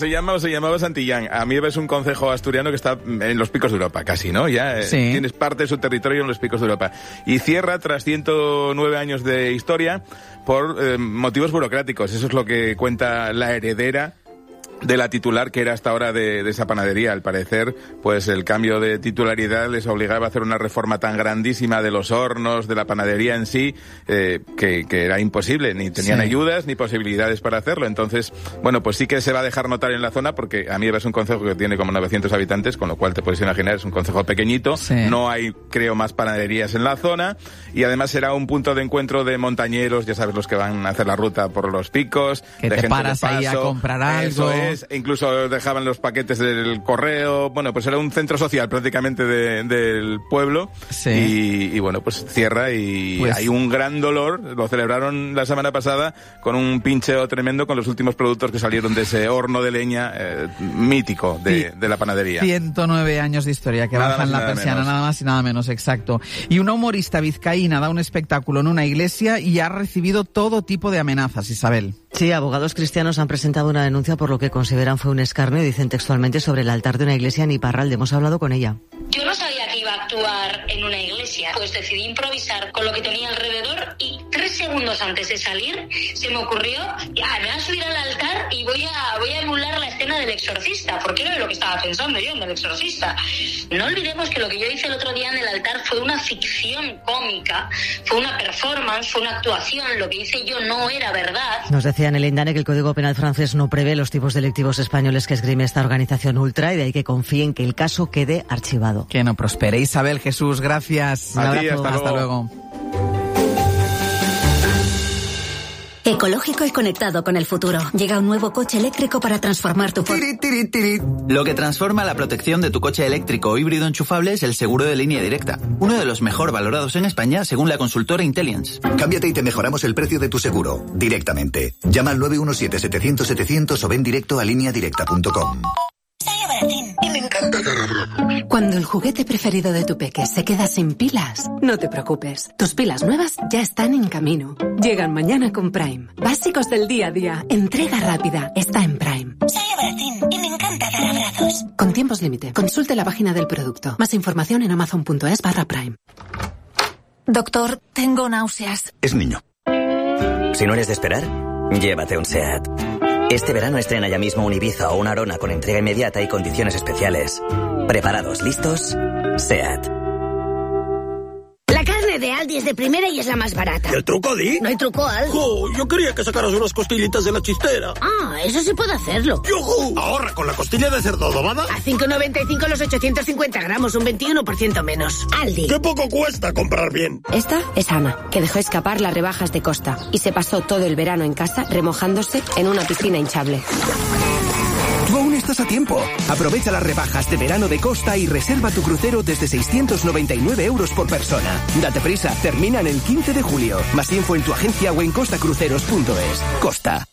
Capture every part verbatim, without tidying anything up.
se llama o se llamaba Santillán. A mí es un concejo asturiano que está en los picos de Europa, casi, ¿no? Ya eh, sí. Tienes parte de su territorio en los picos de Europa. Y cierra tras ciento nueve años de historia por eh, motivos burocráticos. Eso es lo que cuenta la heredera de la titular que era hasta ahora de, de esa panadería. Al parecer, pues el cambio de titularidad les obligaba a hacer una reforma tan grandísima de los hornos, de la panadería en sí, eh, que, que era imposible. Ni tenían sí. ayudas ni posibilidades para hacerlo. Entonces, bueno, pues sí que se va a dejar notar en la zona, porque a mí es un concejo que tiene como novecientos habitantes, con lo cual te puedes imaginar, es un concejo pequeñito. Sí. No hay, creo, más panaderías en la zona. Y además será un punto de encuentro de montañeros, ya sabes, los que van a hacer la ruta por los picos. Que de te gente paras de paso. ahí a comprar algo. Eso es. Incluso dejaban los paquetes del correo. Bueno, pues era un centro social prácticamente de, del pueblo. Sí. Y, y bueno, pues cierra y pues hay un gran dolor. Lo celebraron la semana pasada con un pincheo tremendo con los últimos productos que salieron de ese horno de leña eh, mítico de, de la panadería. ciento nueve años de historia que nada bajan más, la nada persiana, menos. nada más y nada menos, exacto. Y una humorista vizcaína da un espectáculo en una iglesia y ha recibido todo tipo de amenazas, Isabel. Sí, abogados cristianos han presentado una denuncia por lo que consideran fue un escarnio, dicen textualmente, sobre el altar de una iglesia en Iparralde. Hemos hablado con ella. Yo no sabía que iba a actuar en una iglesia, pues decidí improvisar con lo que tenía alrededor y tres segundos antes de salir se me ocurrió, ya, me voy a subir al altar y voy a, voy a emular la escena del exorcista, porque era lo que estaba pensando yo, en el exorcista. No olvidemos que lo que yo hice el otro día en el altar fue una ficción cómica, fue una performance, fue una actuación, lo que hice yo no era verdad. Nos decía en el Indane que el Código Penal francés no prevé los tipos delictivos españoles que esgrime esta organización ultra y de ahí que confíen que el caso quede archivado. Que no prospere. Isabel, Jesús, gracias. A Un ti, abrazo. hasta Hasta luego. luego. Ecológico y conectado con el futuro. Llega un nuevo coche eléctrico para transformar tu... Tiri, tiri, tiri. Lo que transforma la protección de tu coche eléctrico o híbrido enchufable es el seguro de línea directa. Uno de los mejor valorados en España según la consultora Intelliance. Cámbiate y te mejoramos el precio de tu seguro. Directamente. Llama al nueve uno siete, setecientos, setecientos o ven directo a línea directa punto com. Y me encanta. Cuando el juguete preferido de tu peque se queda sin pilas, no te preocupes. Tus pilas nuevas ya están en camino. Llegan mañana con Prime. Básicos del día a día. Entrega rápida. Está en Prime. Soy Abratín y me encanta dar abrazos. Con tiempos límite. Consulte la página del producto. Más información en amazon punto es barra Prime. Doctor, tengo náuseas. Es niño. Si no eres de esperar, llévate un SEAT. Este verano estrena ya mismo un Ibiza o una Arona con entrega inmediata y condiciones especiales. ¿Preparados? ¿Listos? SEAT. La carne de Aldi es de primera y es la más barata. ¿Y el truco, Di? No hay truco, Aldi. Oh, yo quería que sacaras unas costillitas de la chistera. Ah, eso sí puedo hacerlo. ¡Yujú! Ahorra con la costilla de cerdo adobada. A cinco noventa y cinco los ochocientos cincuenta gramos, un veintiuno por ciento menos. Aldi. ¡Qué poco cuesta comprar bien! Esta es Ana, que dejó escapar las rebajas de Costa y se pasó todo el verano en casa remojándose en una piscina hinchable. Tú aún estás a tiempo. Aprovecha las rebajas de verano de Costa y reserva tu crucero desde seiscientos noventa y nueve euros por persona. Date prisa, terminan el quince de julio. Más info en tu agencia o en costa cruceros punto es. Costa.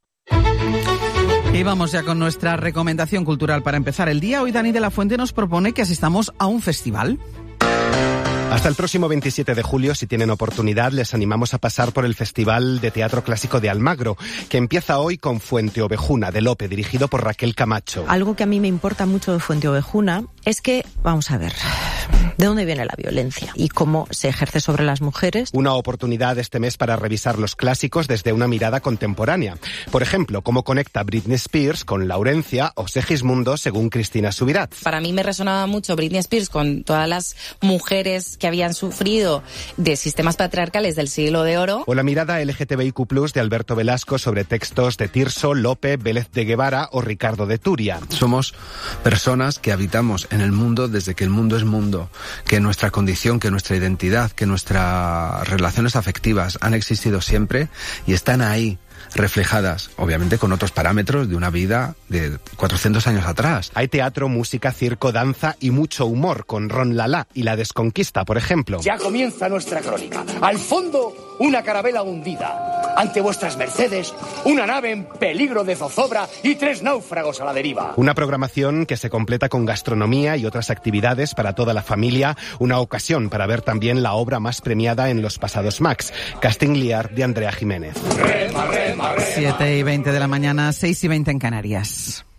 Y vamos ya con nuestra recomendación cultural para empezar el día. Hoy Dani de la Fuente nos propone que asistamos a un festival. Hasta el próximo veintisiete de julio, si tienen oportunidad, les animamos a pasar por el Festival de Teatro Clásico de Almagro, que empieza hoy con Fuente Ovejuna, de Lope, dirigido por Raquel Camacho. Algo que a mí me importa mucho de Fuente Ovejuna es que, vamos a ver, ¿de dónde viene la violencia y cómo se ejerce sobre las mujeres? Una oportunidad este mes para revisar los clásicos desde una mirada contemporánea. Por ejemplo, cómo conecta Britney Spears con Laurencia o Segismundo, según Cristina Subirats. Para mí me resonaba mucho Britney Spears con todas las mujeres que habían sufrido de sistemas patriarcales del siglo de oro. O la mirada L G T B I Q plus, de Alberto Velasco sobre textos de Tirso, Lope, Vélez de Guevara o Ricardo de Turia. Somos personas que habitamos en el mundo desde que el mundo es mundo, que nuestra condición, que nuestra identidad, que nuestras relaciones afectivas han existido siempre y están ahí, reflejadas, obviamente con otros parámetros de una vida de cuatrocientos años atrás. Hay teatro, música, circo, danza y mucho humor, con Ron Lala y La Desconquista, por ejemplo. Ya comienza nuestra crónica. Al fondo, una carabela hundida. Ante vuestras mercedes, una nave en peligro de zozobra y tres náufragos a la deriva. Una programación que se completa con gastronomía y otras actividades para toda la familia. Una ocasión para ver también la obra más premiada en los pasados Max, Casting-Liar, de Andrea Jiménez. siete y veinte de la mañana, seis y veinte en Canarias.